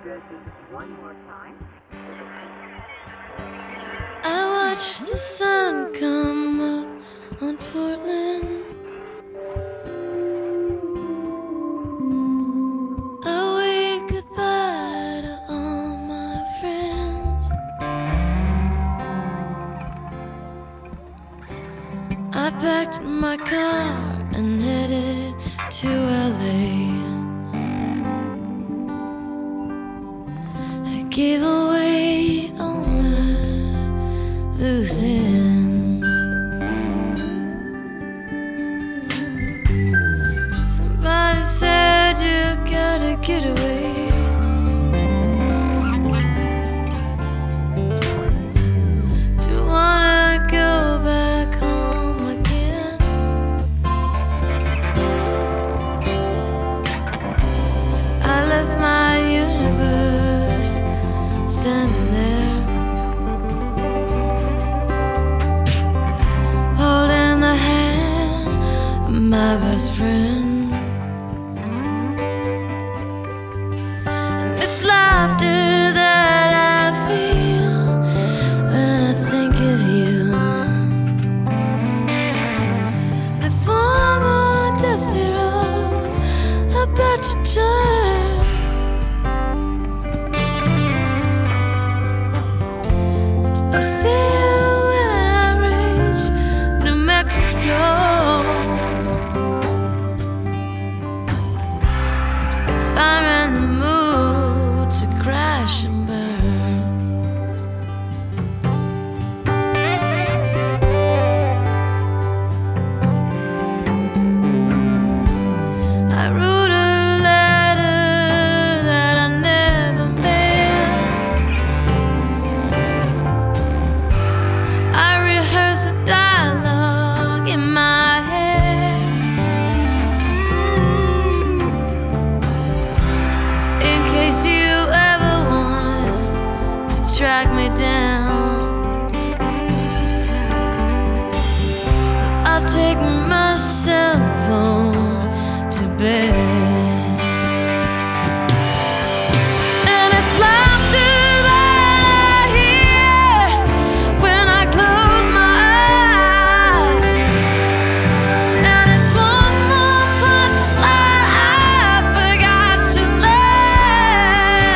I watch the sun come up on Portland. I wave goodbye to all my friends. I packed my car and headed to LA. I gave away all my loose ends. Somebody said you gotta get away. Do you wanna go back home again? I left my universe standing there, holding the hand of my best friend. And it's laughter that I feel when I think of you. Let's warm more dusty rose about to turn. I'll see you when I reach New Mexico. If I'm in the mood to crash and burn. I wrote a letter that I never mailed. I rehearse the dialogue in my head, in case you ever want to track me down. I'll take my cell phone to bed. And it's laughter that I hear when I close my eyes. And it's one more punchline I forgot to lay.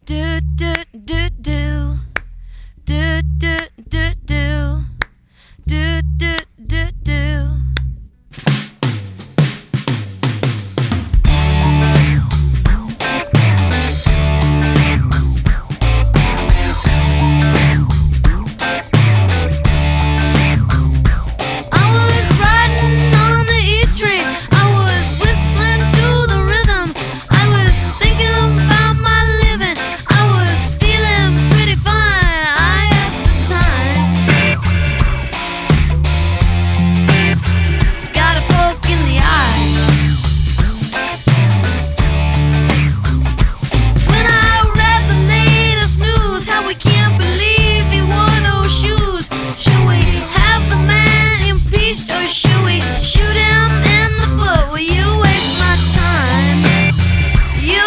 Do do do do do do do do do do do do.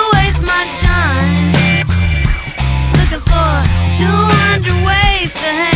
To